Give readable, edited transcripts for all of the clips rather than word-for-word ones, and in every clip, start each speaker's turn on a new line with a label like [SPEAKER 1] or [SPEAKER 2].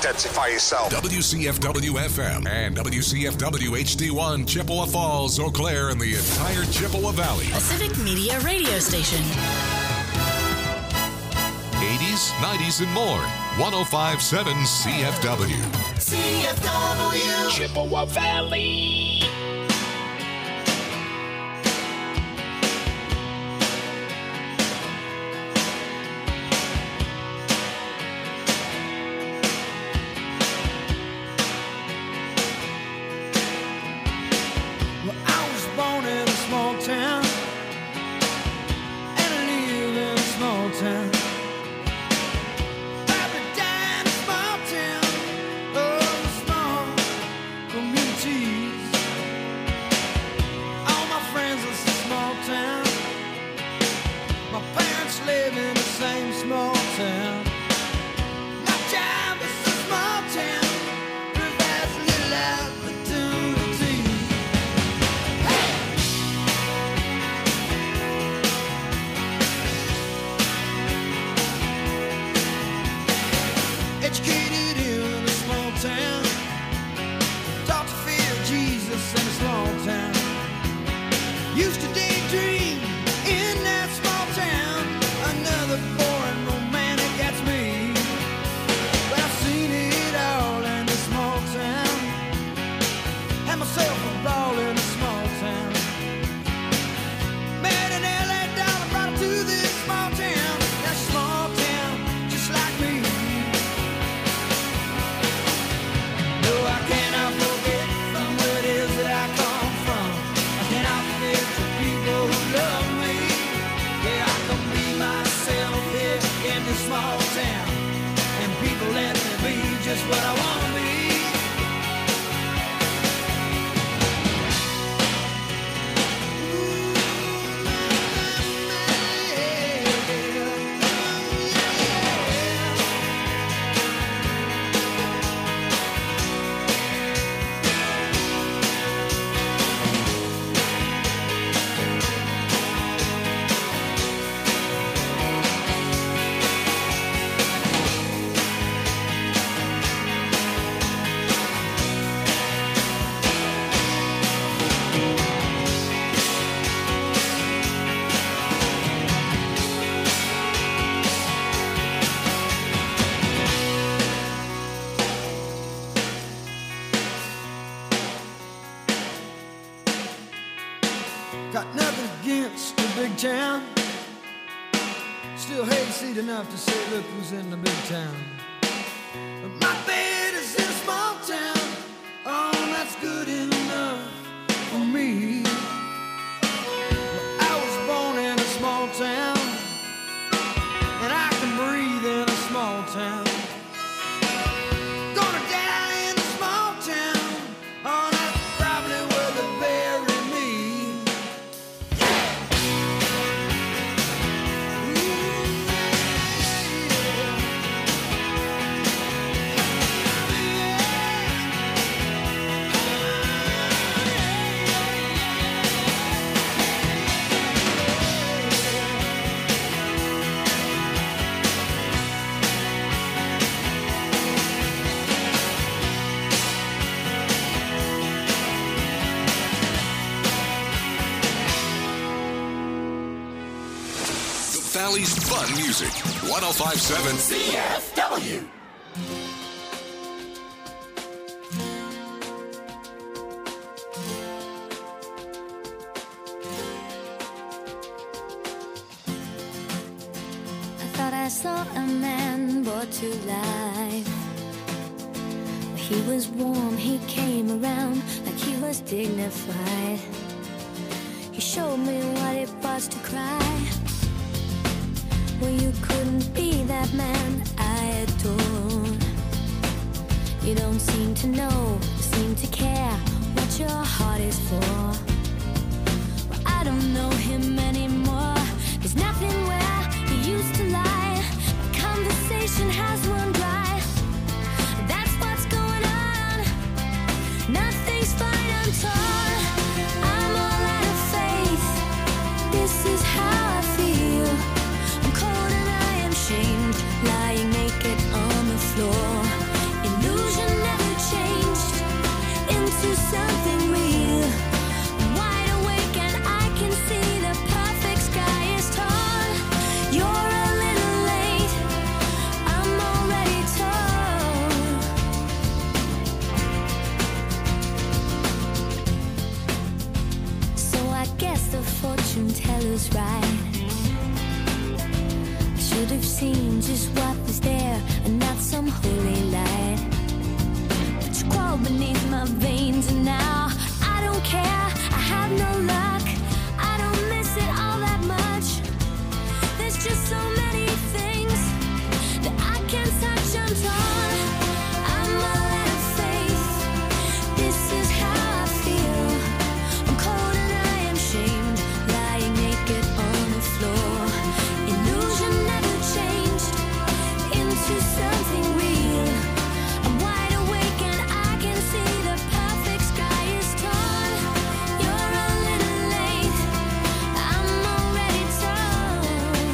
[SPEAKER 1] identify yourself.
[SPEAKER 2] WCFW-FM and WCFW-HD1, Chippewa Falls, Eau Claire, and the entire Chippewa Valley.
[SPEAKER 3] A civic media radio station.
[SPEAKER 2] 80s, 90s, and more. 105.7 CFW.
[SPEAKER 4] CFW.
[SPEAKER 5] Chippewa Valley.
[SPEAKER 6] Got nothing against the big town. Still hate seat enough to say, look who's in the big town. But my bed is in a small town. Oh, that's good enough for me. Well, I was born in a small town, and I can breathe in a small town. Gonna die in a small town. Oh, that's probably where they bury me.
[SPEAKER 2] Valley's fun music. 105.7
[SPEAKER 5] CFW.
[SPEAKER 7] I thought I saw a man brought to life. He was warm, he came around like he was dignified. He showed me what it was to cry. Well, you couldn't be that man I adored. You don't seem to know, seem to care what your heart is for. Well, I don't know him anymore. There's nothing where he used to lie. My conversation has run dry. That's what's going on. Nothing's fine, I'm torn. I'm all out of faith. This is how I feel. I'm cold and I am shamed, lying naked on the floor in fortune teller's right. I should have seen just what was there and not some holy light. But you crawl beneath my veins and now I don't care. I have no luck. I don't miss it all that much. There's just so many things that I can't touch. I'm torn. I'm all out of faith. This is how I feel. I'm cold and I am shamed, lying naked on the floor. Illusion never changed into something real. I'm wide awake and I can see the perfect sky is torn. You're a little late. I'm already torn.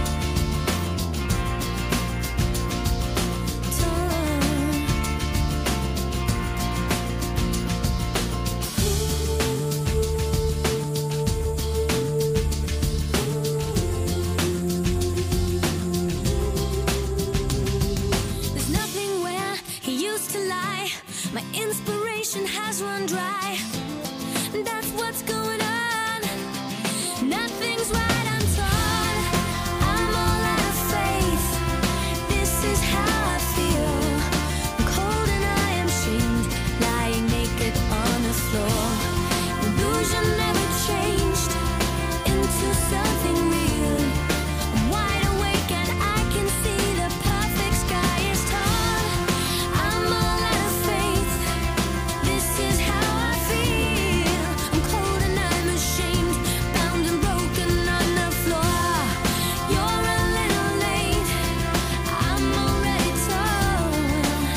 [SPEAKER 7] There's nothing where he used to lie. My inspiration has run dry. That's what's going on. Nothing's right, I'm torn. I'm all out of faith. This is how I feel. I'm cold and I am shamed, lying naked on the floor. Illusion never changed into something real. I'm wide awake and I can see the perfect sky is torn. I'm all out of faith. This is how I feel. I'm cold and I'm ashamed, bound and broken on the floor. You're a little late. I'm already torn.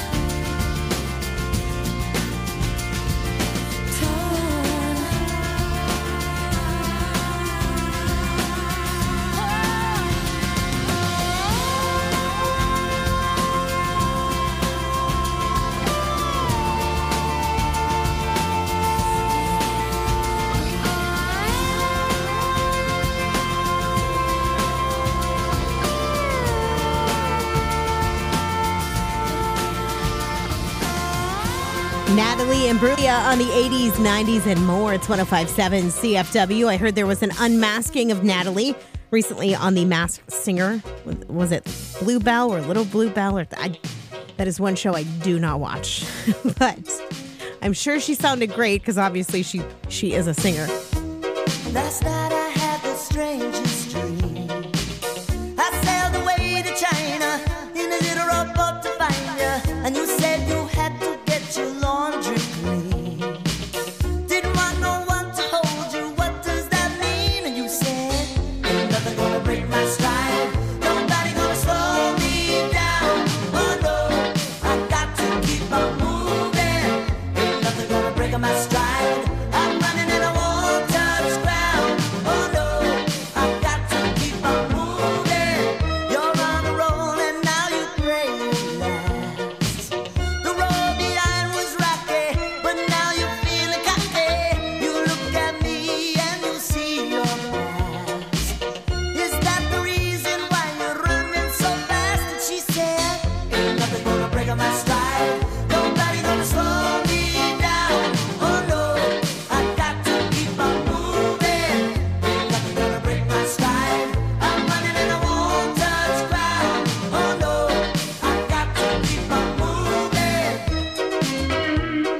[SPEAKER 1] Natalie Imbruglia on the 80s, 90s, and more. It's 105.7 CFW. I heard there was an unmasking of Natalie recently on The Masked Singer. Was it Bluebell or Little Bluebell? That is one show I do not watch. But I'm sure she sounded great because obviously she is a singer.
[SPEAKER 4] Last night I had the strangest dream. I sailed away to China in a little rowboat to find you, and you said you had to get your laundry clean. Didn't want no one to hold you. What does that mean? And you said, ain't nothing gonna break my stride. Nobody gonna slow me down. Oh no, I got to keep on moving. Ain't nothing gonna break my stride. I'm running and I won't touch ground. Oh no, I got to keep on moving. You're on a roll and now you pray it lasts. The road behind was rocky, but now you're feeling cocky. You look at me and you see your past. Is that the reason why you're running so fast? And she said, ain't nothing gonna break my stride. Nobody gonna slow me down. Oh no, I got to keep on moving. Ain't nothing gonna break my stride. I'm running and I won't touch ground. Oh no, I got to keep on moving.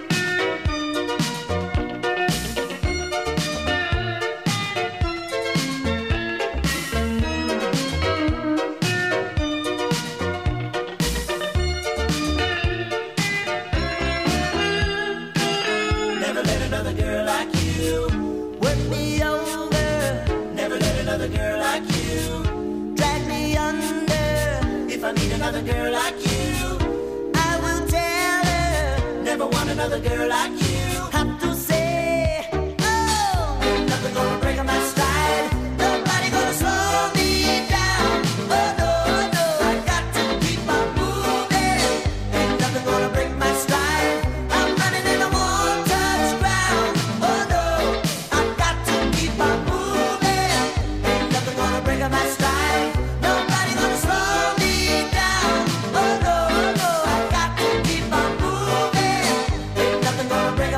[SPEAKER 4] Never let another girl like you work me over. Never let another girl like you drag me under. If I meet another girl like you, I will tell her. Never want another girl like you. Have to say, oh, ain't nothing gonna break my stride. Nobody gonna slow me down. Oh no, no, I got to keep on moving. Ain't nothing gonna break my stride. I'm running and I won't touch ground. Oh no, I got to keep on moving. Ain't nothing gonna break my stride. Nobody gonna slow me down. Oh no, no, I got to keep on moving. Ain't nothing gonna break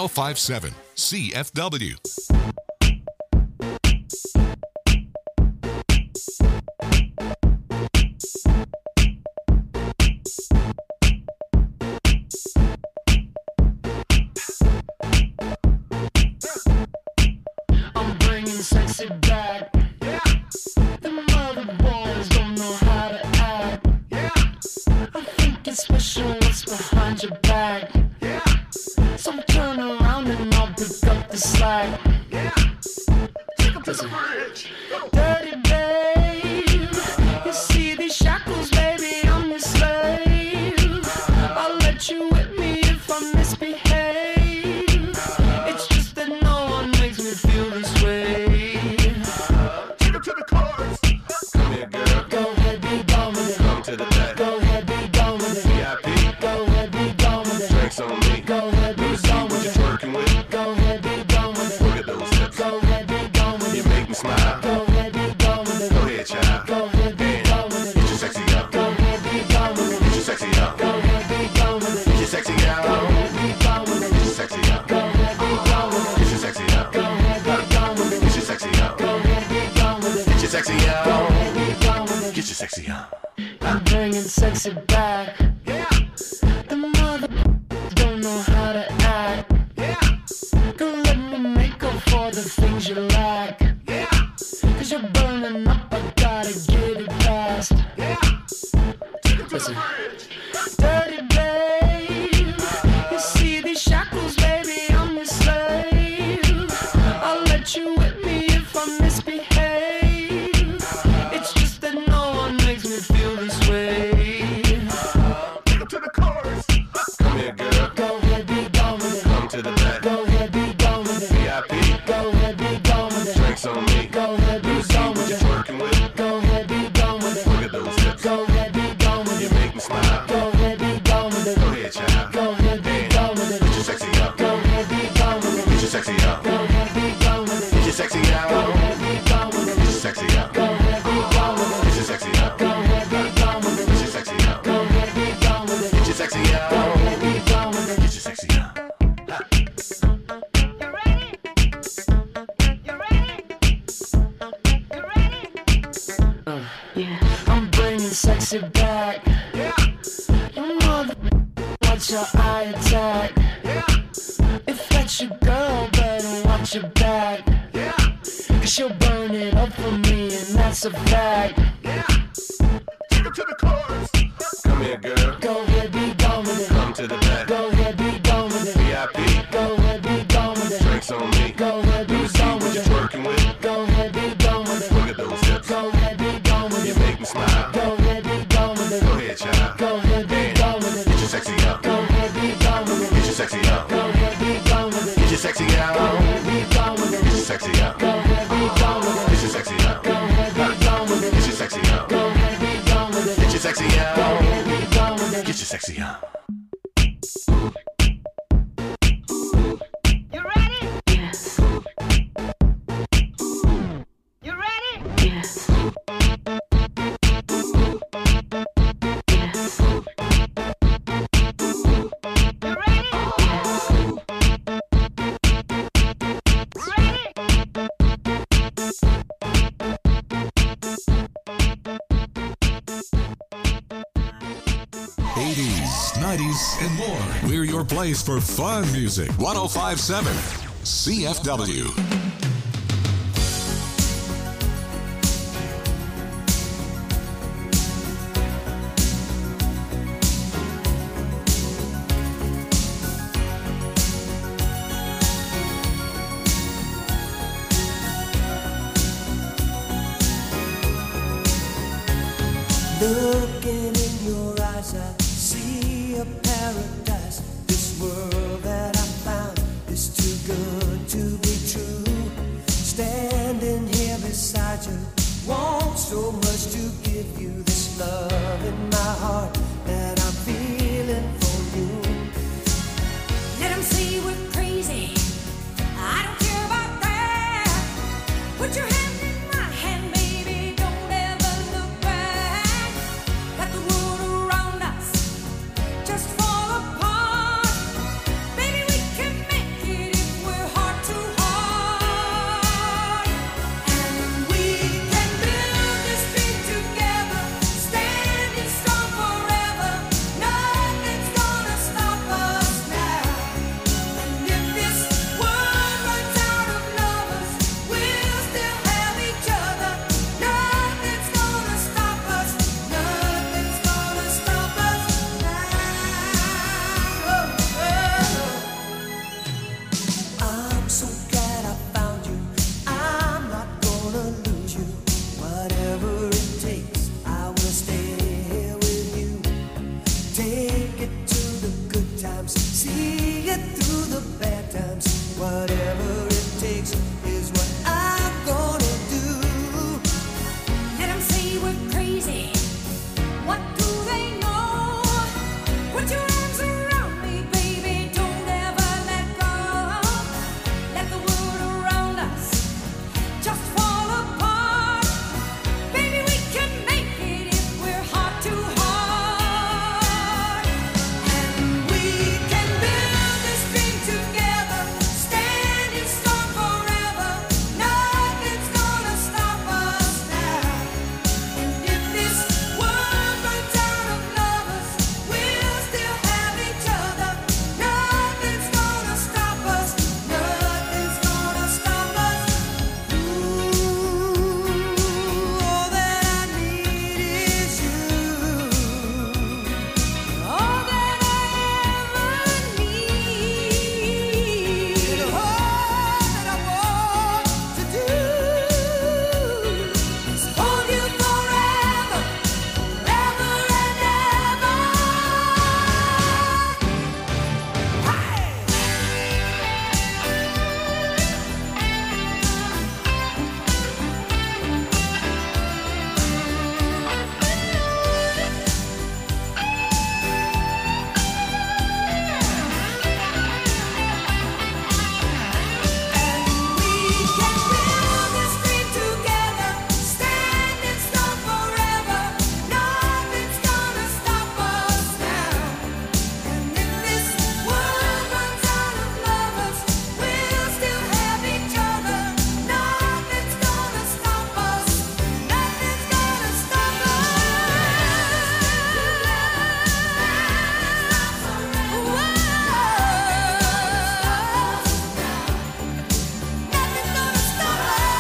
[SPEAKER 2] 1057 CFW.
[SPEAKER 8] I'm bringing sexy back. Yeah. The mother boys don't know how to act. Yeah. I think it's special what's behind your back. Yeah. So turn around and I'll pick up the slack. Yeah. Take up to the bridge. Dirty babe. You see these shackles, baby, I'm your slave. I'll let you whip me if I misbehave. It's just that no one makes me feel this way. Take up to the chorus. Come here, girl. Go ahead, be gone with it. Come to the back. Go ahead, be gone with it. VIP. Go ahead, be gone with it. Drinks on me. Go ahead, be gone with it. Working with. Go ahead, be gone with it. Look at those hips. Go ahead, be gone with it. You make me smile. Go ahead, be gone with it. Go ahead, child. Go ahead, be gone with it. Get your sexy up. Go ahead, be gone with it. Get your sexy up. Go ahead, be gone with it. Get your sexy out. Go ahead, be gone with it. Get your sexy up. Go ahead, be gone with it. Get your sexy up. Go ahead, be gone with it. Get your sexy up. Go ahead, be gone with it. Get your sexy out. Go ahead, be gone with it. Get your sexy up. I'm bringing sexy back. Yeah. The mother don't know how to act. Yeah. Go let me make up for the things you lack. Yeah. Cause you're burning up, I gotta get it fast. Yeah. Listen. Dirty babe. You see these shackles, baby, I'm your slave. I'll let you whip me if I misbehave. It's just that no one makes me feel this way. Take up to the chorus. Come here, girl. Go ahead, be gone with it. Come to the back. Go ahead, be gone with it. VIP. Go ahead, be gone with it. Drinks on me. Go ahead, be gone with it. Working with. Go ahead, be gone with it. Look at those hips. Go ahead, be gone with it. You make me smile. Go ahead, be gone with it. Go ahead, child. Go ahead, be gone with it. Get your sexy up. Go ahead, be gone with it. Get your sexy up. Go ahead, be gone with it. Get your sexy out. Go ahead, be gone with it. Get your sexy up. Go ahead, be gone with it. Get your sexy up. Go ahead, be gone with it. Get your sexy up. Go ahead, be gone with it. Get your sexy out. Go ahead, be gone with it. Get your sexy up.
[SPEAKER 4] You ready? You ready? You ready?
[SPEAKER 8] Yeah. I'm bringing sexy back. Yeah. Your mother, watch your eye attack. Yeah. If that's your girl, better watch your back. Yeah. Cause she'll burn it up for me, and that's a fact. Yeah. Take up to the chorus. Come here, girl. Go ahead, be gone with it. Come to the back. Go ahead, be gone with it. VIP. Go ahead, be gone with it. Drinks on me. Go ahead, be gone with it. Working with. Go ahead, be gone with it. Look at those hips. Go ahead, be gone with it. You make me smile. Go ahead, be gone with it. Go ahead, child. Go ahead, be gone with it. Get your sexy up. Go ahead, be gone with it. Get your sexy up. Go ahead, be gone with it. Get your sexy out. Go ahead, be gone with it. Get your sexy up. Go ahead, be gone with it. Get your sexy up. Go ahead, be gone with it. Get your sexy up. Go ahead, be gone with it. Get your sexy out. Go ahead, be gone with it. Get your sexy up.
[SPEAKER 4] You ready?
[SPEAKER 8] Yes.
[SPEAKER 4] You ready?
[SPEAKER 8] Yes. Yes.
[SPEAKER 4] You ready?
[SPEAKER 2] '80s, '90s, and more. We're your place for fun music. 1057 CFW.
[SPEAKER 9] Looking in your eyes, I see a paradise. This world that I found is too good to be true. Standing here beside you, want so much to give you this love in my heart that I'm feeling for you.
[SPEAKER 7] Let 'em say we're crazy. I don't care about that. Put your hand in my hand, baby. Don't ever look back. Let the world around us just fall apart. Baby, we can make it
[SPEAKER 9] takes is what I'm gonna do.
[SPEAKER 7] Let 'em say we're crazy. What do they know? Put your arms around me, baby. Don't ever let go. Let the world around us just fall apart. Baby, we can make it if we're heart to heart. And we can build this dream together, standing strong forever. Nothing's gonna stop us now. And if this world runs out of lovers, we'll still have each other. Nothing's gonna stop us. Nothing's gonna stop us. Ooh, all that I need is you. All that I ever need. And all that I want to do is hold you forever, forever and ever. And we can build this dream together, standing strong forever. Nothing's gonna stop us now. And if this world runs out of lovers, we'll still have each other. Nothing's gonna stop us. Nothing's gonna stop us. Nothing's gonna stop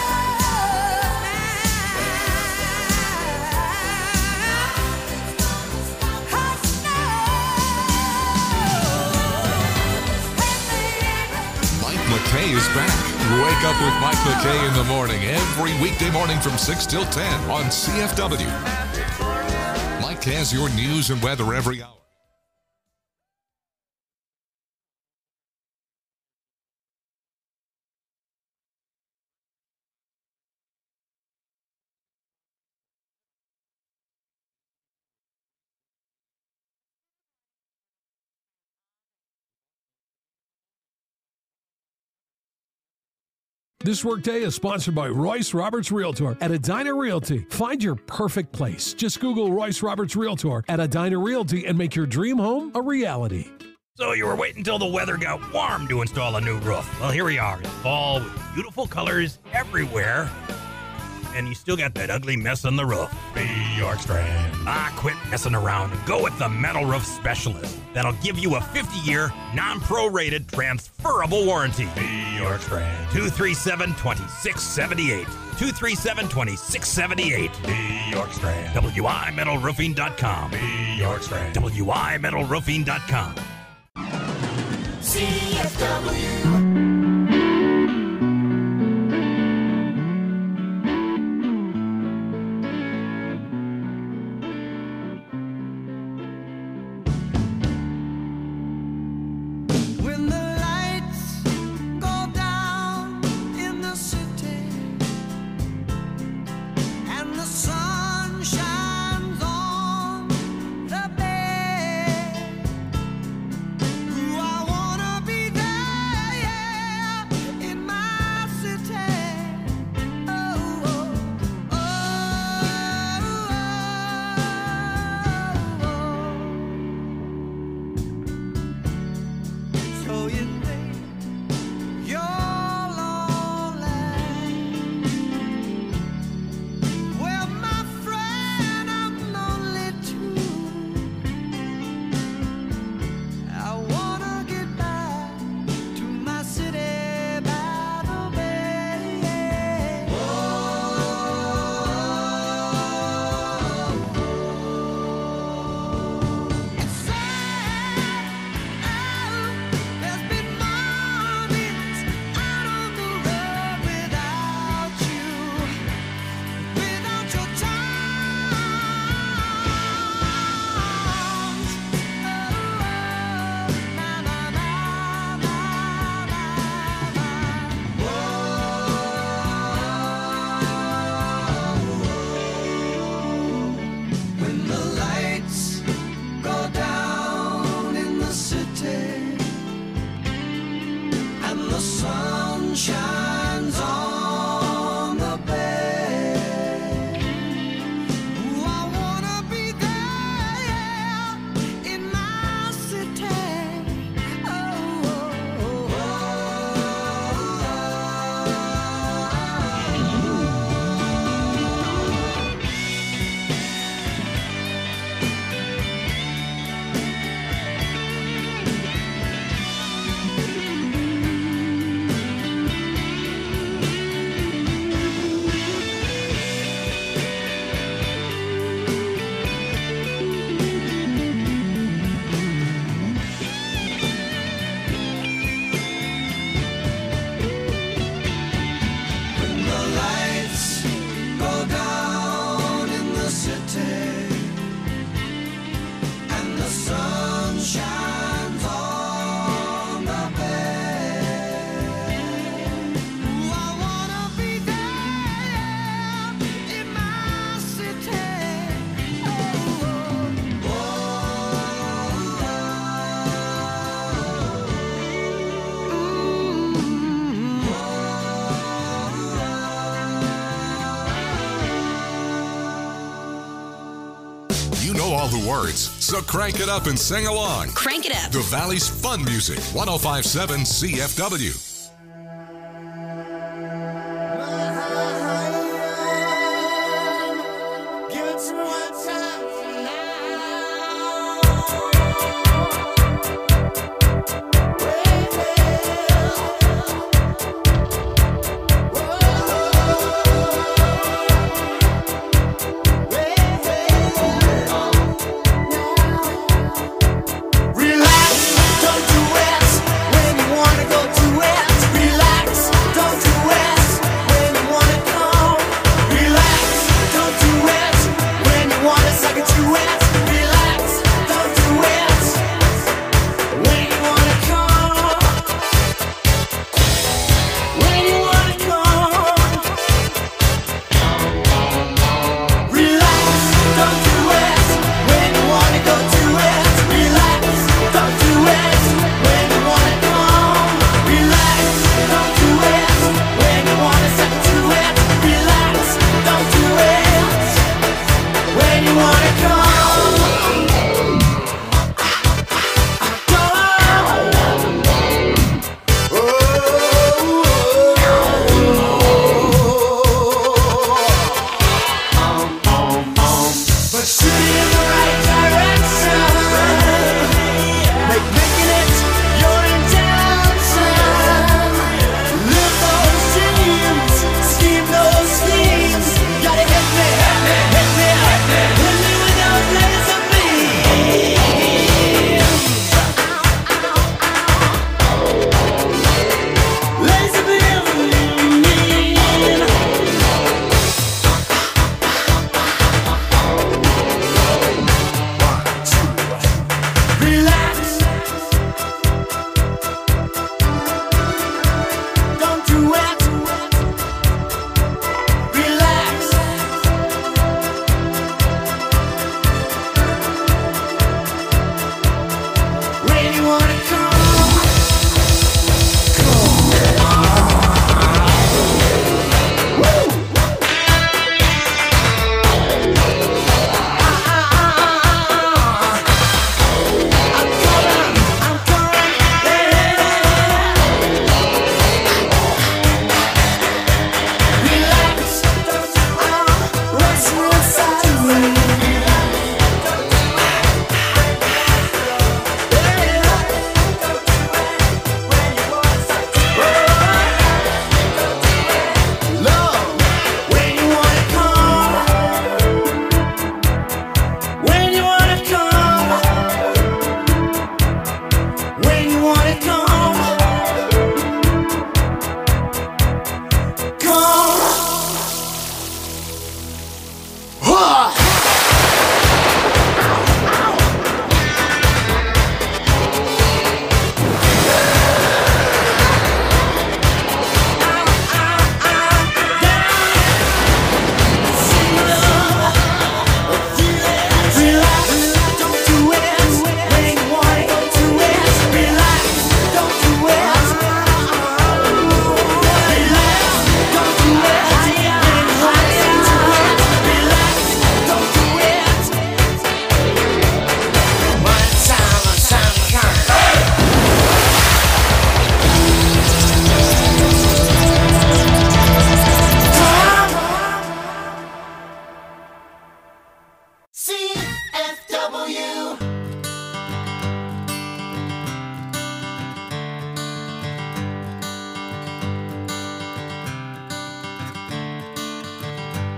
[SPEAKER 2] Mike McKay is back. Wake up with Mike McKay in the morning every weekday morning from 6 till 10 on CFW. Mike has your news and weather every hour.
[SPEAKER 10] This workday is sponsored by Royce Roberts Realtor at Edina Realty. Find your perfect place. Just Google Royce Roberts Realtor at Edina Realty and make your dream home a reality.
[SPEAKER 11] So you were waiting until the weather got warm to install a new roof. Well, here we are in fall with beautiful colors everywhere. And you still got that ugly mess on the roof. Be York Strand. Quit messing around and go with the Metal Roof Specialist. That'll give you a 50-year, non-prorated, transferable warranty. Be York Strand. 237-2678. 237-2678. Be York Strand. WIMetalRoofing.com. Be York Strand. WIMetalRoofing.com.
[SPEAKER 5] CFW.
[SPEAKER 6] When the lights go down in the city and the sun shines on the bay, ooh, I wanna be there, yeah.
[SPEAKER 9] sun shines on the bay. Ooh, I wanna be there in my city.
[SPEAKER 2] All the words, so crank it up and sing along.
[SPEAKER 3] Crank it up.
[SPEAKER 2] The Valley's fun music, 105.7 CFW.
[SPEAKER 9] Relax, don't do it when you wanna go to it.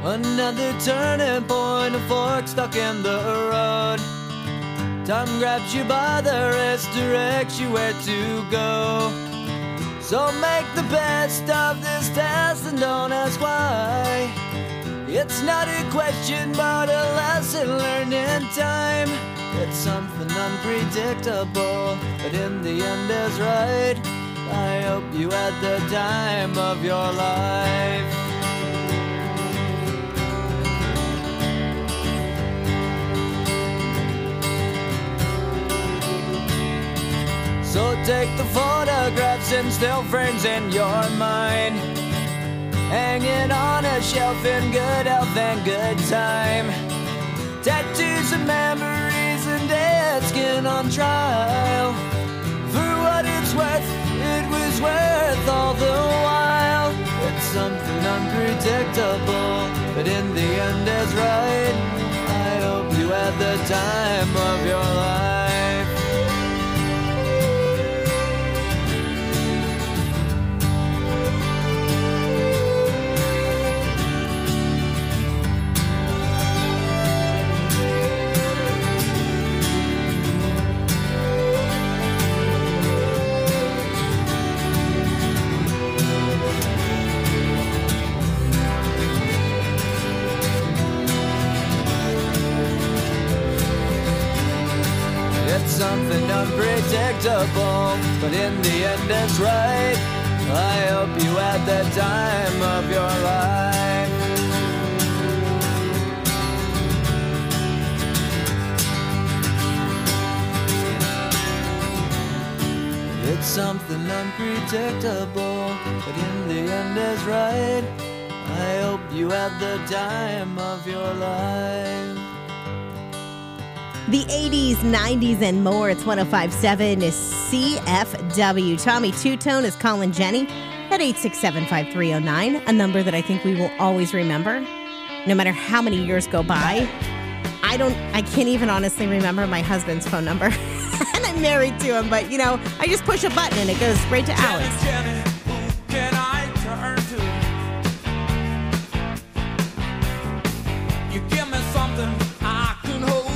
[SPEAKER 6] Another turning point, a fork stuck in the road. Time grabs you by the wrist, directs you where to go. So make the best of this test and don't ask why. It's not a question but a lesson learned in time. It's something unpredictable, but in the end is right. I hope you had the time of your life. So take the photographs and still frames in your mind, hanging on a shelf in good health and good time. Tattoos and memories and dead skin on trial. For what it's worth, it was worth all the while. It's something unpredictable, but in the end is right. I hope you had the time of your life. Something unpredictable, but in the end it's right. I hope you had the time of your life. It's something unpredictable, but in the end is right. I hope you had the time of your life.
[SPEAKER 1] The 80s, 90s, and more. It's 105.7 is CFW. Tommy Two-Tone is calling Jenny at 867-5309, a number that I think we will always remember, no matter how many years go by. I can't even honestly remember my husband's phone number, and I'm married to him, but, you know, I just push a button and it goes straight to Alex.
[SPEAKER 12] Jenny, who can I turn to? You give me something I can hold.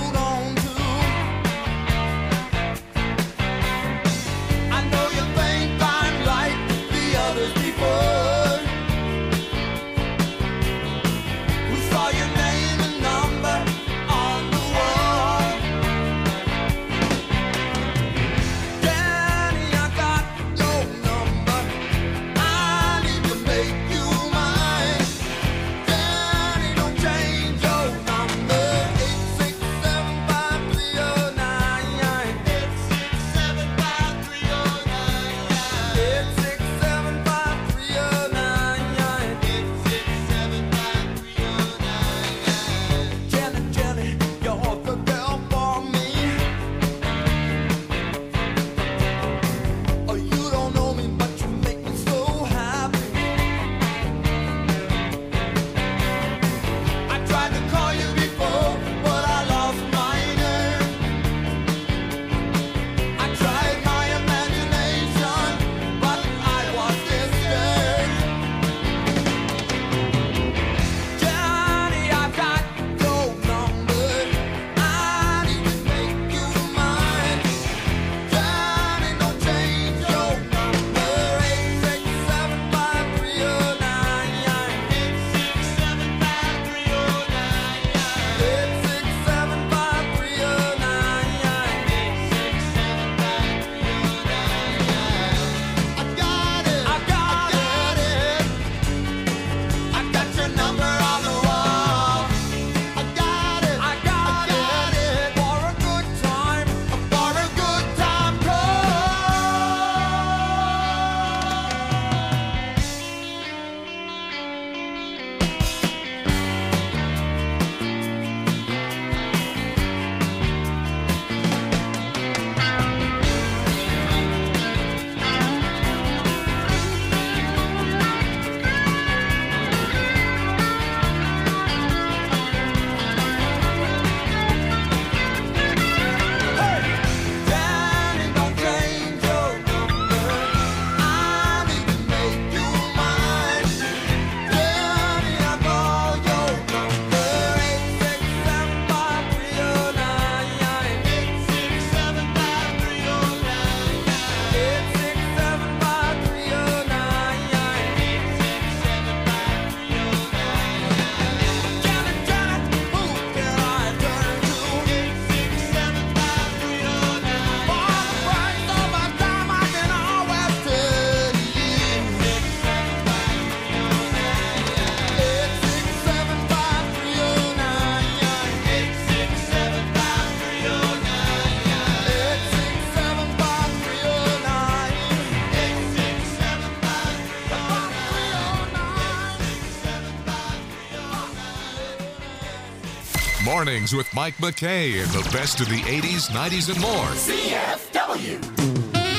[SPEAKER 2] Mornings with Mike McKay and the best of the 80s, 90s, and more.
[SPEAKER 5] CFW.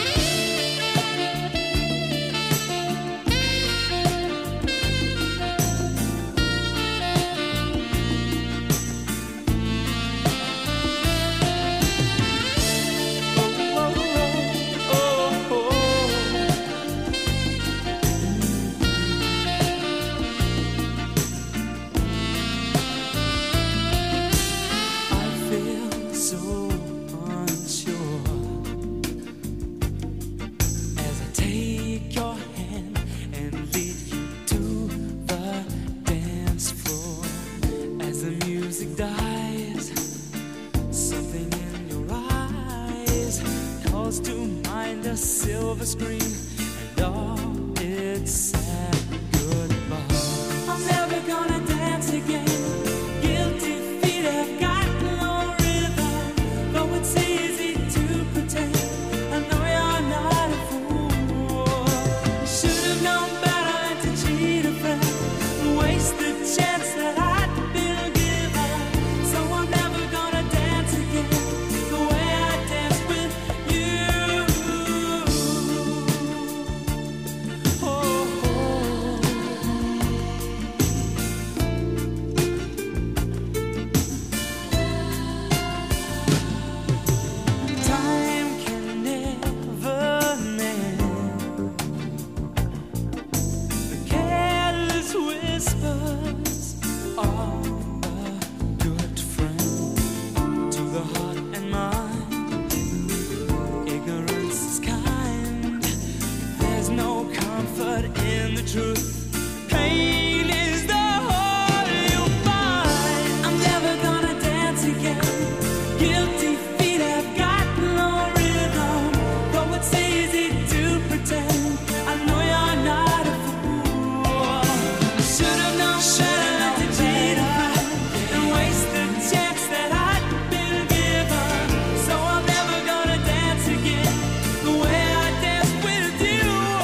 [SPEAKER 12] Silver screen and all its sad goodbye. I'm never gonna dance again. Guilty feet have got no rhythm. Though it's easy to pretend, I know you're not a fool. Should have known better than to cheat a friend and waste the chance that I'd been given. So I'm never gonna dance again the way I danced with you. Truth, pain is the whole you find. I'm never gonna dance again. Guilty feet have got no rhythm. Though it's easy to pretend, I know you're not a fool. I should have known better to cheat a friend and waste the chance that I'd been given. So I'm never gonna dance again the way I danced with you.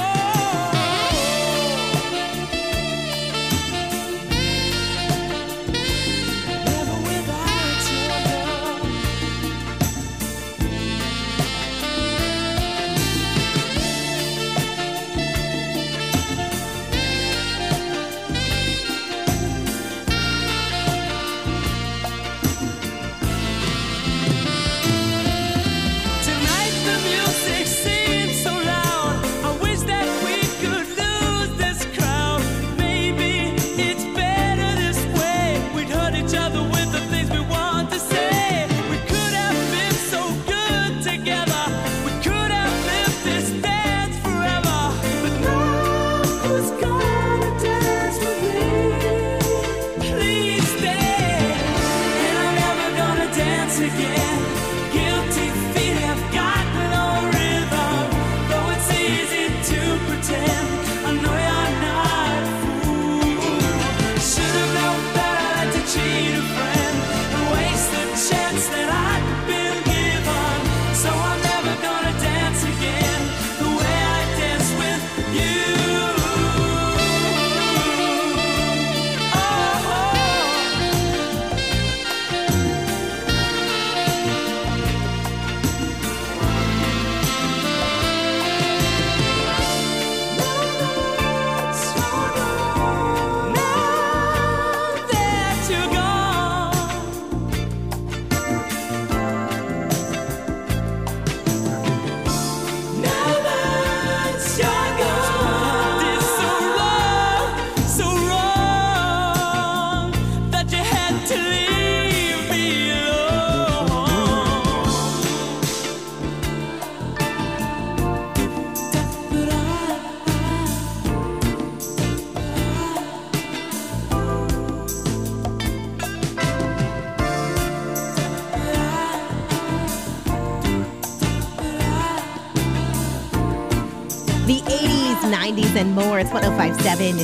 [SPEAKER 1] The 80s, 90s, and more. It's 105.7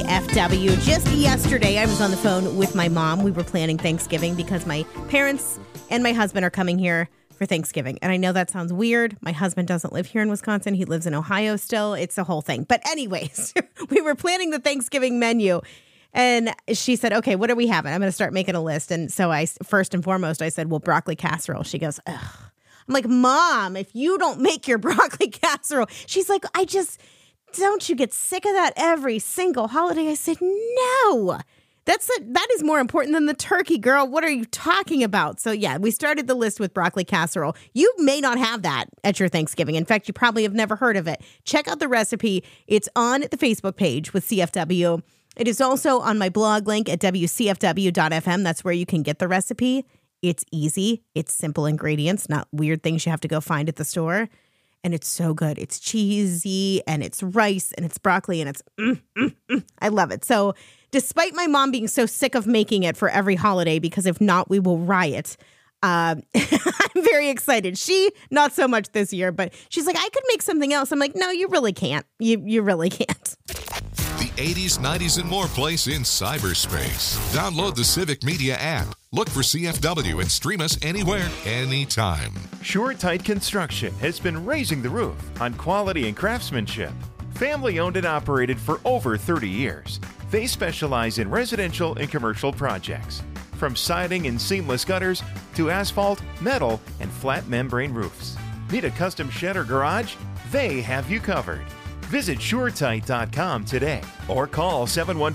[SPEAKER 1] CFW. Just yesterday, I was on the phone with my mom. We were planning Thanksgiving because my parents and my husband are coming here for Thanksgiving. And I know that sounds weird. My husband doesn't live here in Wisconsin. He lives in Ohio still. It's a whole thing. But anyways, we were planning the Thanksgiving menu. And she said, okay, what are we having? I'm going to start making a list. And so first and foremost, I said, well, broccoli casserole. She goes, ugh. I'm like, Mom, if you don't make your broccoli casserole. She's like, don't you get sick of that every single holiday? I said, no. That is more important than the turkey, girl. What are you talking about? So yeah, we started the list with broccoli casserole. You may not have that at your Thanksgiving. In fact, you probably have never heard of it. Check out the recipe. It's on the Facebook page with CFW. It is also on my blog link at WCFW.FM. That's where you can get the recipe. It's easy. It's simple ingredients, not weird things you have to go find at the store. And it's so good. It's cheesy and it's rice and it's broccoli and it's I love it. So despite my mom being so sick of making it for every holiday, because if not, we will riot, I'm very excited. She, not so much this year, but she's like, I could make something else. I'm like, no, you really can't. You really can't.
[SPEAKER 2] The 80s, 90s, and more place in cyberspace. Download the Civic Media app. Look for CFW and stream us anywhere, anytime.
[SPEAKER 13] SureTight Construction has been raising the roof on quality and craftsmanship. Family owned and operated for over 30 years. They specialize in residential and commercial projects. From siding and seamless gutters to asphalt, metal, and flat membrane roofs. Need a custom shed or garage? They have you covered. Visit SureTight.com today or call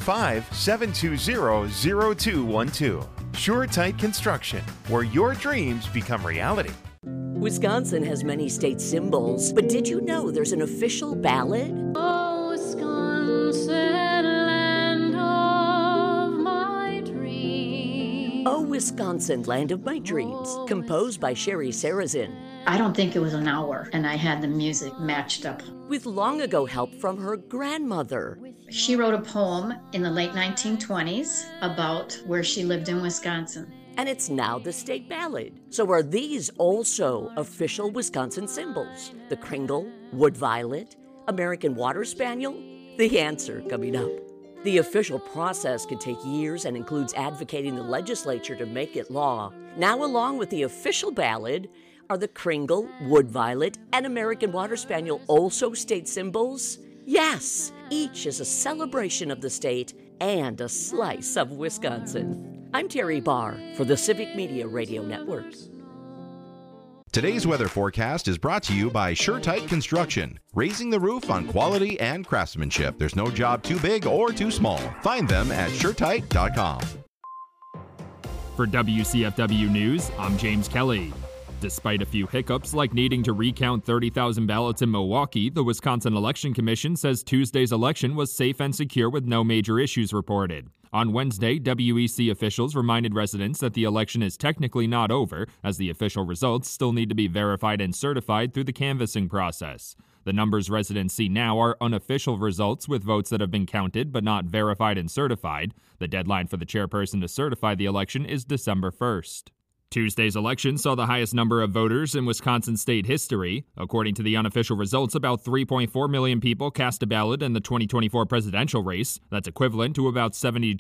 [SPEAKER 13] 715-720-0212. SureTight Construction, where your dreams become reality.
[SPEAKER 14] Wisconsin has many state symbols, but did you know there's an official ballad?
[SPEAKER 12] Oh, Wisconsin, land of my dreams.
[SPEAKER 14] Oh, Wisconsin, land of my dreams, composed by Sherry Sarazin.
[SPEAKER 15] I don't think it was an hour, and I had the music matched up.
[SPEAKER 14] With long ago help from her grandmother.
[SPEAKER 15] She wrote a poem in the late 1920s about where she lived in Wisconsin.
[SPEAKER 14] And it's now the state ballad. So are these also official Wisconsin symbols? The Kringle, Wood Violet, American Water Spaniel? The answer coming up. The official process can take years and includes advocating the legislature to make it law. Now, along with the official ballad, are the Kringle, Wood Violet, and American Water Spaniel also state symbols? Yes, each is a celebration of the state and a slice of Wisconsin. I'm Terry Barr for the Civic Media Radio Network.
[SPEAKER 16] Today's weather forecast is brought to you by SureTight Construction, raising the roof on quality and craftsmanship. There's no job too big or too small. Find them at SureTight.com.
[SPEAKER 17] For WCFW News, I'm James Kelly. Despite a few hiccups like needing to recount 30,000 ballots in Milwaukee, the Wisconsin Election Commission says Tuesday's election was safe and secure with no major issues reported. On Wednesday, WEC officials reminded residents that the election is technically not over, as the official results still need to be verified and certified through the canvassing process. The numbers residents see now are unofficial results with votes that have been counted but not verified and certified. The deadline for the chairperson to certify the election is December 1st. Tuesday's election saw the highest number of voters in Wisconsin state history. According to the unofficial results, about 3.4 million people cast a ballot in the 2024 presidential race. That's equivalent to about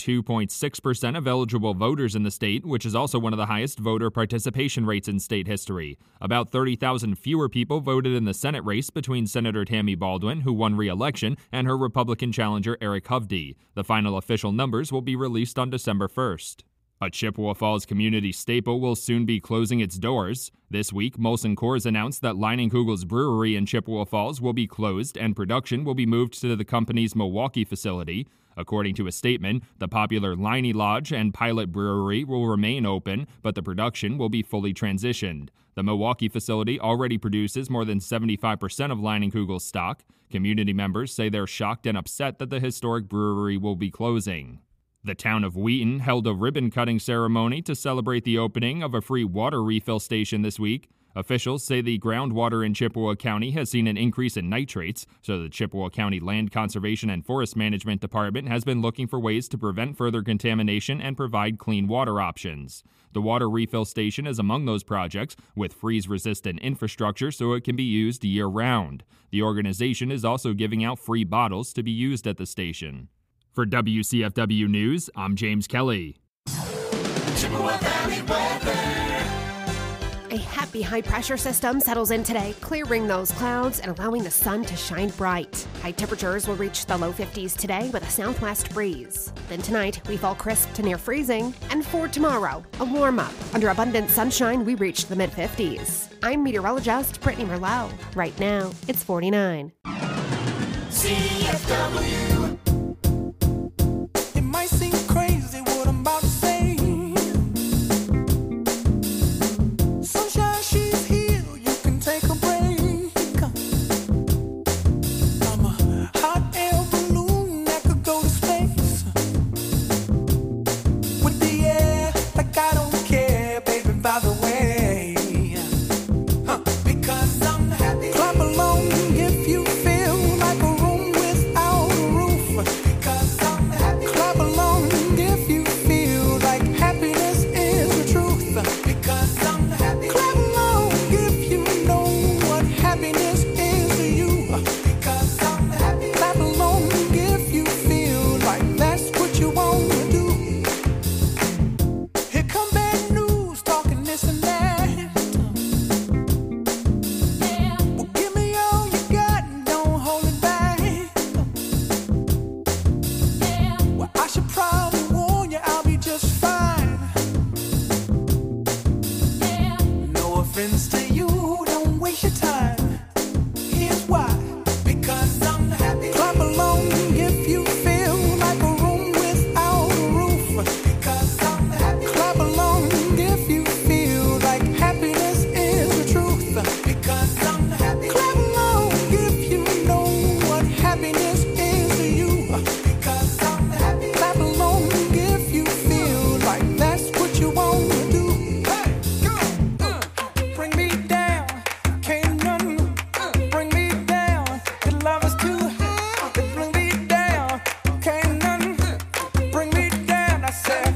[SPEAKER 17] 72.6% of eligible voters in the state, which is also one of the highest voter participation rates in state history. About 30,000 fewer people voted in the Senate race between Senator Tammy Baldwin, who won re-election, and her Republican challenger Eric Hovde. The final official numbers will be released on December 1st. A Chippewa Falls community staple will soon be closing its doors. This week, Molson Coors announced that Leinenkugel's brewery in Chippewa Falls will be closed and production will be moved to the company's Milwaukee facility. According to a statement, the popular Leinie Lodge and Pilot Brewery will remain open, but the production will be fully transitioned. The Milwaukee facility already produces more than 75% of Leinenkugel's stock. Community members say they're shocked and upset that the historic brewery will be closing. The town of Wheaton held a ribbon-cutting ceremony to celebrate the opening of a free water refill station this week. Officials say the groundwater in Chippewa County has seen an increase in nitrates, so the Chippewa County Land Conservation and Forest Management Department has been looking for ways to prevent further contamination and provide clean water options. The water refill station is among those projects, with freeze-resistant infrastructure so it can be used year-round. The organization is also giving out free bottles to be used at the station. For WCFW News, I'm James Kelly.
[SPEAKER 5] Chippewa Valley weather.
[SPEAKER 18] A happy high-pressure system settles in today, clearing those clouds and allowing the sun to shine bright. High temperatures will reach the low 50s today with a southwest breeze. Then tonight, we fall crisp to near freezing. And for tomorrow, a warm-up. Under abundant sunshine, we reach the mid-50s. I'm meteorologist Brittany Merlot. Right now, it's 49.
[SPEAKER 9] CFW. It might seem crazy what I'm about to say. Sunshine, she's here, you can take a break. I'm a hot air balloon that could go to space. With the air, like I don't care, baby, by the way. Because I'm happy. Clap along if you feel like a room without a roof. Because I'm happy. Clap along if you feel like happiness is the truth. Because I'm happy. Clap along if you know what happiness is to you. Because I'm happy. Clap along if you feel like that's what you want to do. Here come bad news, talking this and that. Well, give me all you got and don't hold it back. Well, I should probably warn you, I'll be just fine. No offense to you, don't waste your time. Here's why. Because I'm happy. Clap along if you feel like a room without a roof. Because I'm happy. Clap along if you feel like happiness is the truth. Because I'm happy. Clap along if you know what happiness is to you. Because I'm happy. Clap along if you feel like that's what you want to do. Hey, go. Bring me down, can't none bring me down. Your love is too high. Bring me down, can't none bring me down. I said,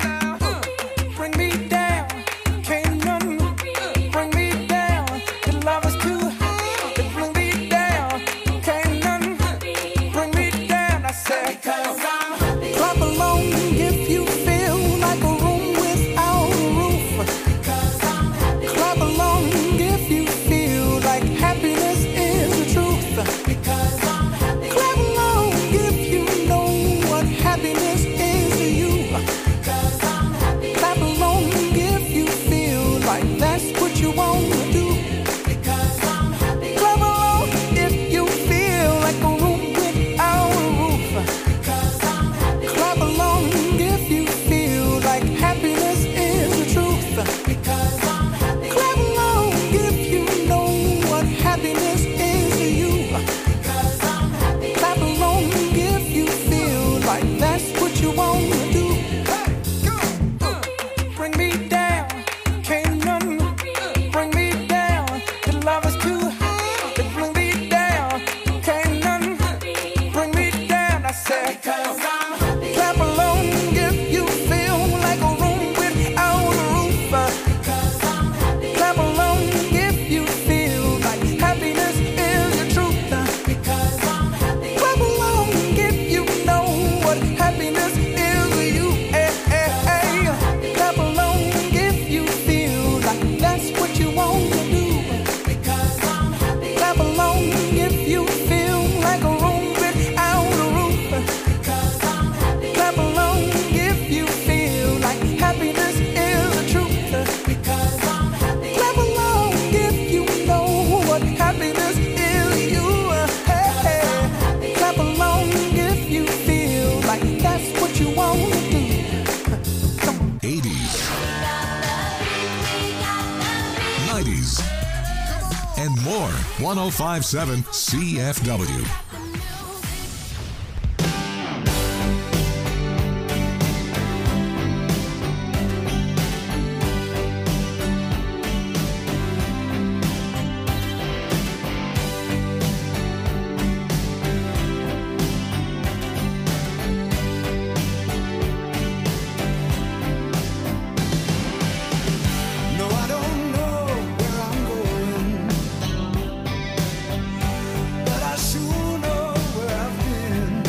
[SPEAKER 9] bring me down, can't none bring me down. Your love is too high. Bring me down, can't none bring me down. I said, because I'm happy. Clap along if you feel like a room without a roof. Because I'm happy. Clap along if you feel like happiness is the truth. Because I'm happy. Clap along if you know what happiness is to you. Because I'm happy. Clap along if you feel like that's what you want to do. Because I'm happy. Clap along if you feel like a room without a roof. Because I'm happy. Clap along if you feel like happiness is the truth. Because I'm happy. Clap along if you know what happiness is to you. Because I'm happy. Clap along if you feel like that's what you want to do. Hey, go. Bring me down, can't none bring me down. Your love is too high. Bring me down, can't none bring me down. I said, because I'm happy. Clap along if you feel like a room without a roof. Because I'm happy. Clap along if you feel like happiness is the truth. Because I'm happy. Clap along if you know what happiness is to you. Hey, hey, hey. Clap along if you feel like that's what you want to do. Because I'm happy. Clap along if you feel like a room without a roof. Because I'm happy. Clap along if you feel like happiness is the truth. Because I'm happy. Clap along if you know what happiness is to you. Hey, hey. Clap along if you feel like that's what you want to do.
[SPEAKER 2] 80s, 90s, and more. 1057 CFW.
[SPEAKER 9] No, I don't know where I'm going, but I sure know where I've been.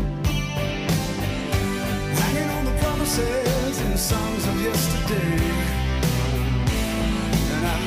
[SPEAKER 9] Hanging on the promises and songs of yesterday, and I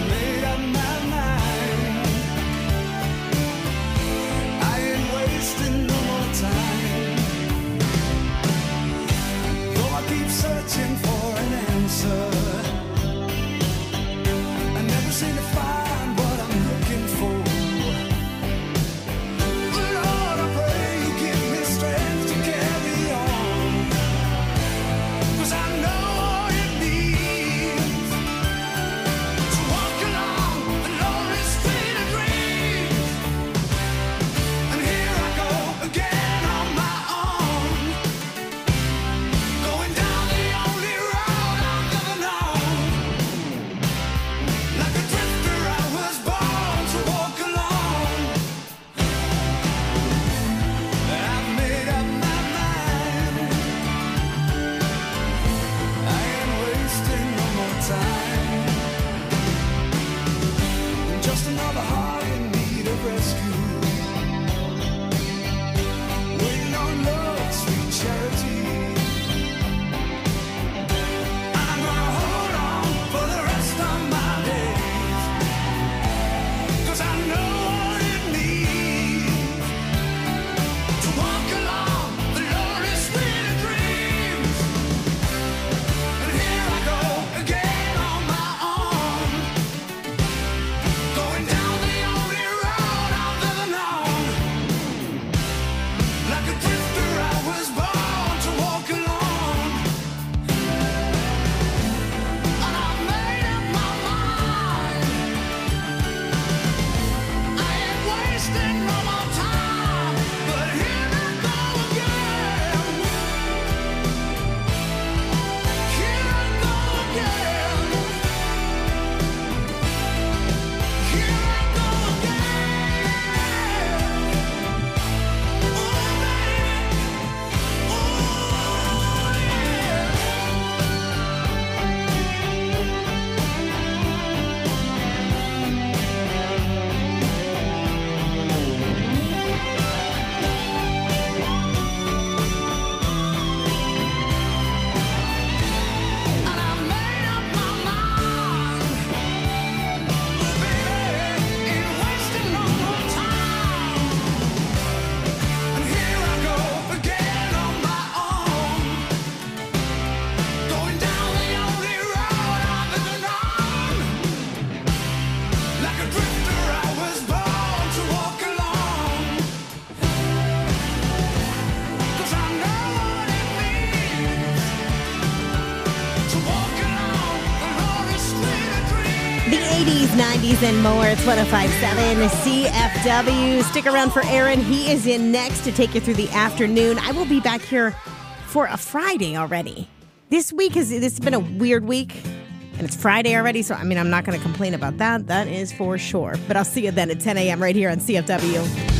[SPEAKER 1] 80s, 90s, and more. It's 105.7 CFW. Stick around for Aaron. He is in next to take you through the afternoon. I will be back here for a Friday already. This has been a weird week, and it's Friday already, so I'm not going to complain about that. That is for sure. But I'll see you then at 10 a.m. right here on CFW.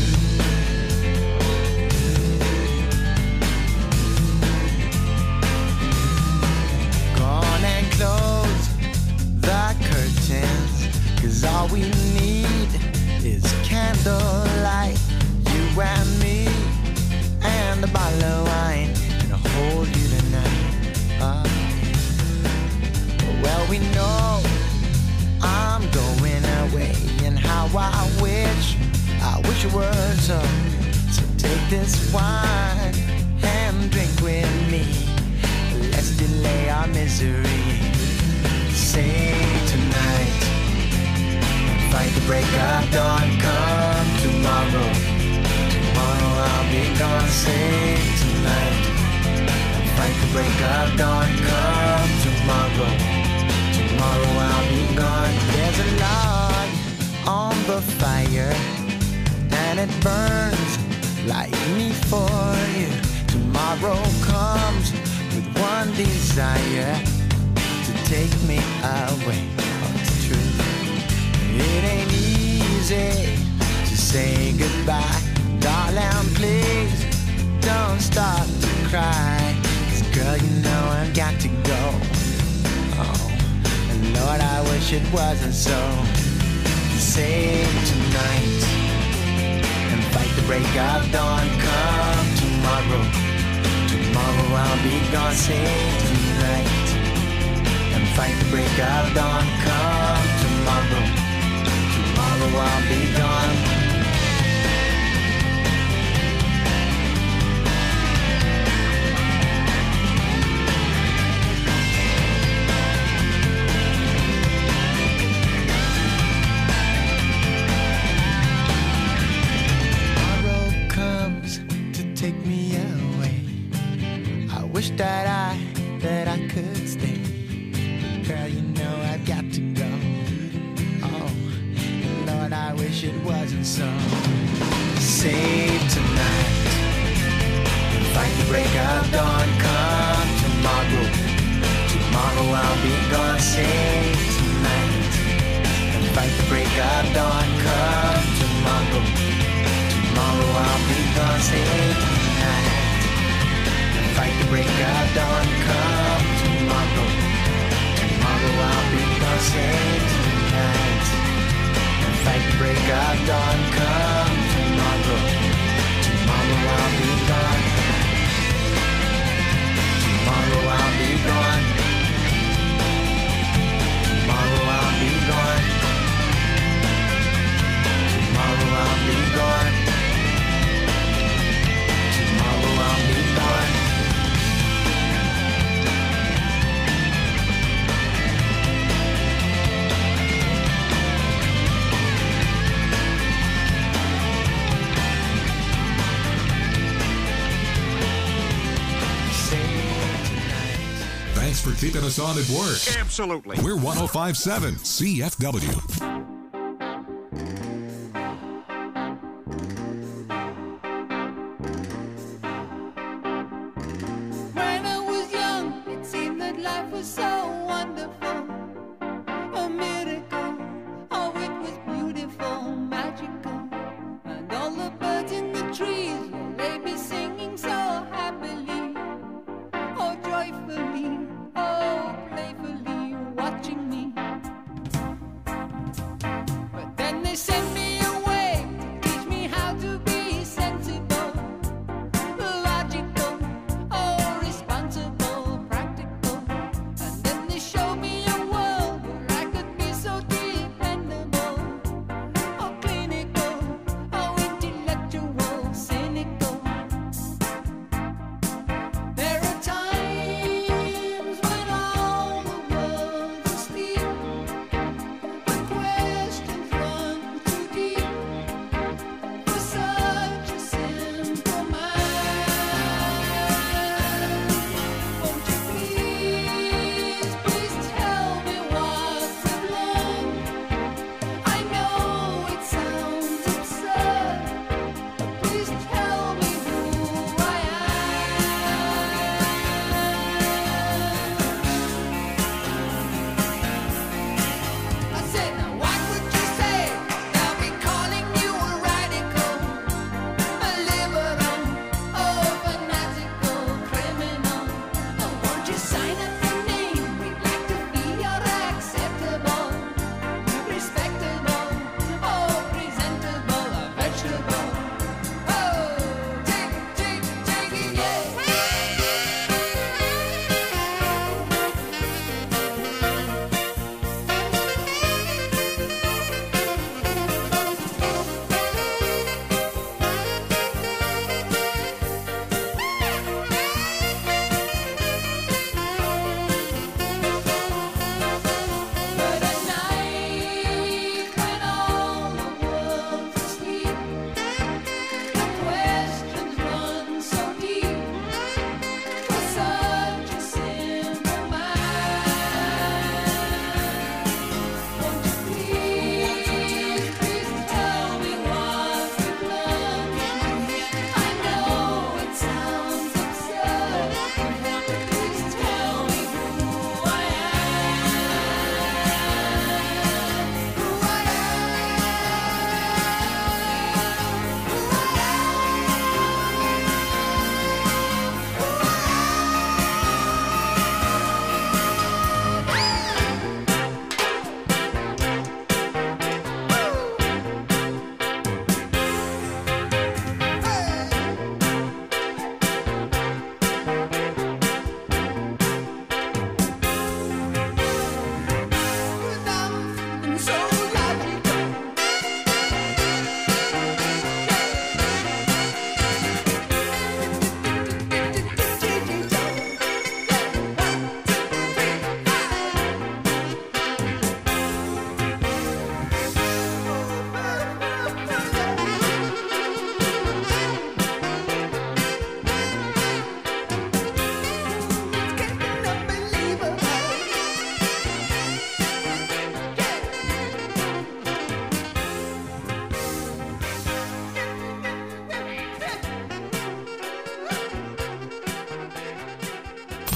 [SPEAKER 19] Close the curtains, 'cause all we need is candlelight. You and me and a bottle of wine, and I'll hold you tonight. Well, we know I'm going away, and how I wish it were so. So take this wine and drink with me. Let's delay our misery. Say tonight, fight the break of dawn. Come tomorrow, tomorrow I'll be gone. Say tonight, fight the break of dawn. Come tomorrow, tomorrow I'll be gone. There's a log on the fire, and it burns like me for you. Tomorrow comes with one desire, to take me away. Oh, it's true. It ain't easy to say goodbye. Darling, please don't start to cry. 'Cause girl, you know I've got to go. Oh, and Lord, I wish it wasn't so. Save tonight and fight the break of dawn. Come tomorrow, tomorrow I'll be gone. Save tonight and fight the break of dawn. Come tomorrow, tomorrow I'll be gone. Tomorrow comes to take me away. I wish that I could stay. Girl, you know I've got to go. Oh, Lord, I wish it wasn't so. Save tonight and fight the break of dawn. Come tomorrow, tomorrow I'll be gone. Save tonight and fight the break of dawn. Come tomorrow, tomorrow I'll be gone. Save tonight and fight the break of dawn. Come tomorrow, tomorrow I'll be gone. Save tonight and fight the break of dawn. Come tomorrow, tomorrow I'll be gone. Tomorrow I'll be gone. Tomorrow I'll be gone. Tomorrow I'll be gone. Tomorrow I'll be gone.
[SPEAKER 2] Thanks for keeping us on at work.
[SPEAKER 5] Absolutely.
[SPEAKER 2] We're 105.7 CFW.
[SPEAKER 12] When I was young, it seemed that life was so wonderful. A miracle, oh, it was beautiful, magical. And all the birds in the trees, well, they be singing so happily. Oh, joyfully, oh, playfully, watching me. But then they sent me away to teach me how to be sensible, logical, oh, responsible, practical. And then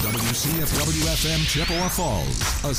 [SPEAKER 2] WCFW FM Chippewa Falls, a